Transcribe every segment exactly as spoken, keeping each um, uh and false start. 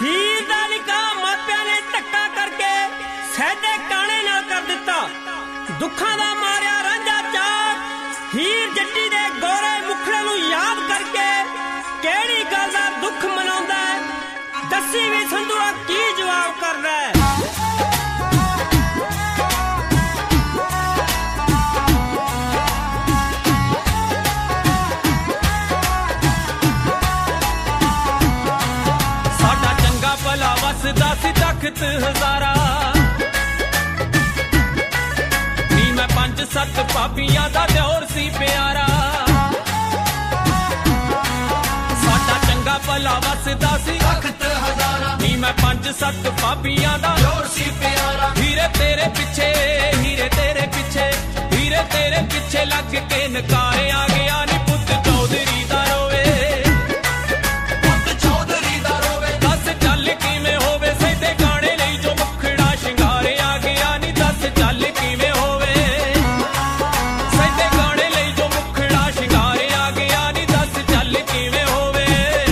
ਹੀਰ ਦਾ ਨਿਕਾਹ ਮਾਪਿਆਂ ਨੇ ਧੱਕਾ ਕਰਕੇ ਸੈਦੇ ਕਾਣੇ ਨਾਲ ਕਰ ਦਿੱਤਾ। ਦੁੱਖਾਂ ਦਾ ਮਾਰਿਆ ਰਾਂਝਾ ਚਾਕ ਹੀਰ ਜੱਟੀ ਦੇ ਗੋਰੇ ਮੁਖੜੇ ਨੂੰ ਯਾਦ ਕਰਕੇ ਕਿਹੜੀ ਗੱਲ ਦਾ ਦੁੱਖ ਮਨਾਉਂਦਾ ਹੈ? ਦੱਸੀ ਵੀ ਸੰਧੂਆ ਕੀ ਜਵਾਬ ਕਰਦਾ ਹੈ? ਸਾਡਾ ਚੰਗਾ ਭਲਾ ਵਸਦਾ ਸੀ ਤਖਤ ਹਜ਼ਾਰਾ, ਨੀ ਮੈਂ ਪੰਜ ਸੱਤ ਭਾਬੀਆਂ ਦਾ ਦਿਓਰ ਸੀ ਪਿਆਰਾ। ਸਾਡਾ ਚੰਗਾ ਭਲਾ ਵਸਦਾ ਸੀ ਤਖਤ ਹਜ਼ਾਰਾ, ਨੀ ਮੈਂ ਪੰਜ ਸੱਤ ਭਾਬੀਆਂ ਦਾ ਦਿਓਰ ਸੀ ਪਿਆਰਾ। ਹੀਰੇ ਤੇਰੇ ਪਿੱਛੇ ਹੀਰੇ ਤੇਰੇ ਪਿੱਛੇ ਹੀਰੇ ਤੇਰੇ ਪਿੱਛੇ ਲੱਗ ਕੇ ਨਕਾਰੇ ਆ ਗਿਆ ਨੀ ਪੁੱਤ ਚੌਧਰੀ ਦਾ ਰੋਵੇ, ਕਿਵੇਂ ਹੋਵੇ ਸੈਦੇ ਗਾਣੇ ਲਈ ਜੋ ਮੁਖੜਾ ਸ਼ਿੰਗਾਰੇ ਆ ਗਿਆ ਨੀ ਦੱਸ ਚੱਲ ਕਿਵੇਂ ਹੋਵੇ ਸੈਦੇ ਗਾਣੇ ਲਈ ਜੋ ਮੁਖੜਾ ਸ਼ਿੰਗਾਰੇ ਆ ਗਿਆ ਨੀ ਦੱਸ ਚੱਲ ਕਿਵੇਂ ਹੋਵੇ।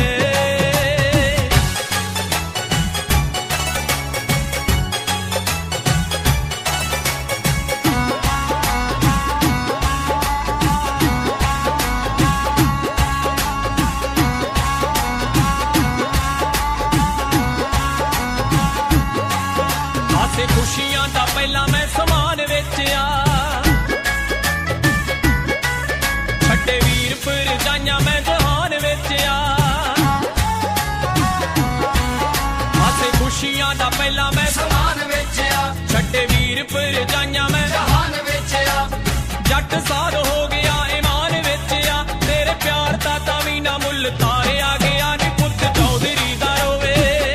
ਖੁਸ਼ੀਆਂ ਦਾ ਪਹਿਲਾਂ ਮੈਂ ਸਮਾਨ ਵੇਚਿਆ, ਛੱਡੇ ਵੀਰ ਪਰਜਾਈਆਂ ਮੈਂ ਜਹਾਨ ਵੇਚਿਆ। ਹਾਸੇ ਖੁਸ਼ੀਆਂ ਦਾ ਪਹਿਲਾਂ ਮੈਂ ਸਮਾਨ ਵੇਚਿਆ, ਛੱਡੇ ਵੀਰ ਪਰਜਾਈਆਂ ਮੈਂ ਜਹਾਨ ਵੇਚਿਆ। ਜੱਟ ਸਾਧ ਹੋ ਗਿਆ ਇਮਾਨ ਵੇਚਿਆ, ਤੇਰੇ ਪਿਆਰ ਦਾ ਤਾਂ ਵੀ ਨਾ ਮੁੱਲ ਤਾਰਿਆ ਗਿਆ ਨੀ ਪੁੱਤ ਚੌਧਰੀ ਦਾ ਰੋਵੇ,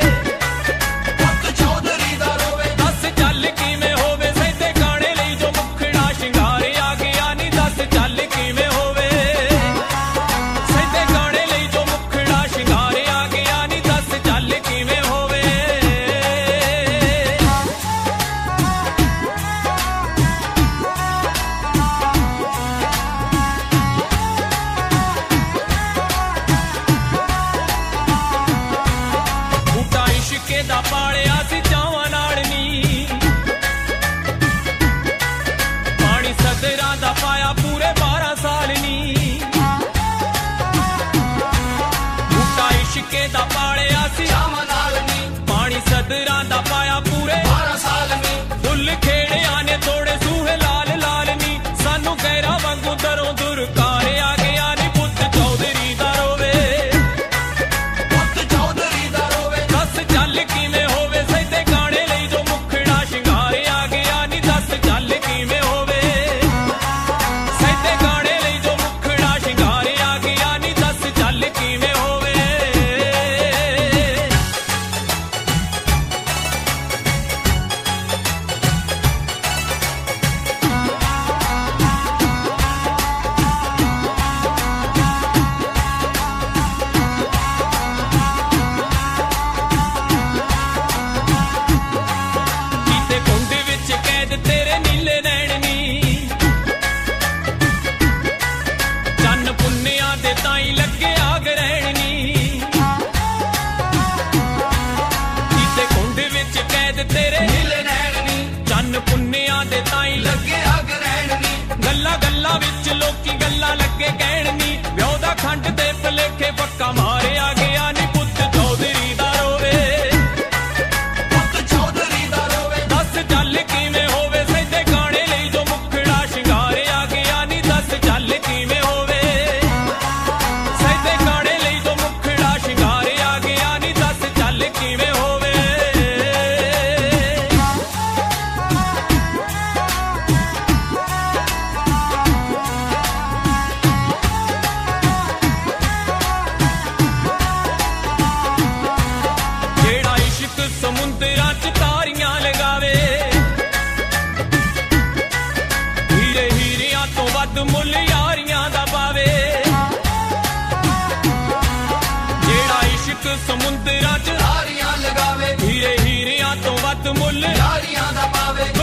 ਦਾ ਪਾਲਿਆ ਸੀ ਚਾਵਾਂ ਨਾਲ ਨੀ, ਪਾਣੀ ਸਦਰਾਂ ਦਾ ਪਾਇਆ ਪੂਰੇ ਬਾਰਾਂ ਸਾਲ ਨੀ। ਬੂਟਾ ਇਸ਼ਕੇ ਦਾ ਪਾਲਿਆ ਸੀ ਚਾਵਾਂ ਨਾਲ ਨੀ, ਪਾਣੀ ਸਦਰਾਂ ਦਾ ਪਾਇਆ ਪੂਰੇ ਬਾਰਾਂ ਸਾਲ ਨੀ। ਫੁੱਲ ਖੇੜਿਆਂ ਨੇ ਥੋੜੇ ਸੂਹੇ ਲਾਲ ਲਾਲ ਨੀ, ਸਾਨੂੰ ਗੈਰਾਂ ਵਾਂਗੂ ਦਰੋਂ ਦੁਰ ਕਾਰਿਆ ਗਿਆ ਨੀ ਪੁੱਤ ਚੌਧਰੀ ਦਾ ਰੋਵੇ, ਪੁੱਤ ਚੌਧਰੀ ਦਾ ਰੋਵੇ। ਦੱਸ ਚੱਲ ਕਿਵੇਂ ਪੁੰਨਿਆਂ ਦੇ ਤਾਈਂ ਲੱਗੇ ਅੱਗ ਰਹਿਣ ਨੀ, ਗੱਲਾਂ ਗੱਲਾਂ ਵਿੱਚ ਲੋਕੀ ਗੱਲਾਂ ਲੱਗੇ ਕਹਿਣ ਨੀ, ਵਿਆਹ ਦਾ ਖੰਡ ਦੇ ਭਲੇਖੇ ਪੱਕਾ ਮਾਰਿਆ ਗਿਆ ਨੀ ਪੁੱਤ ਚੌਧਰੀ ਦਾ ਰੋਵੇ, ਪੁੱਤ ਚੌਧਰੀ ਦਾ ਰੋਵੇ। ਦੱਸ ਚੱਲ ਕਿਵੇਂ ਹੋਵੇ ਸੈਦੇ ਗਾਣੇ ਲਈ ਜੋ ਮੁਖੜਾ ਸ਼ਿੰਗਾਰਿਆ ਗਿਆ ਨੀ ਦੱਸ ਚੱਲ ਕਿਵੇਂ ਹੋਵੇ ਸੈਦੇ ਗਾਣੇ ਲਈ ਜੋ ਮੁਖੜਾ ਸ਼ਿੰਗਾਰਿਆ ਗਿਆ ਨੀ ਦੱਸ ਚੱਲ ਕਿਵੇਂ ਹੋਵੇ। ਸਮੁੰਦਰਾਂ ਚ ਤਾਰੀਆਂ ਲਗਾਵੇ, ਹੀਰੇ ਹੀਰਿਆਂ ਤੋਂ ਵੱਧ ਮੁੱਲ ਯਾਰੀਆਂ ਦਾ ਪਾਵੇ। ਜਿਹੜਾ ਇਸ਼ਕ ਸਮੁੰਦਰਾਂ ਚ ਤਾਰੀਆਂ ਲਗਾਵੇ, ਹੀਰੇ ਹੀਰਿਆਂ ਤੋਂ ਵੱਧ ਮੁੱਲ ਯਾਰੀਆਂ ਦਾ ਪਾਵੇ।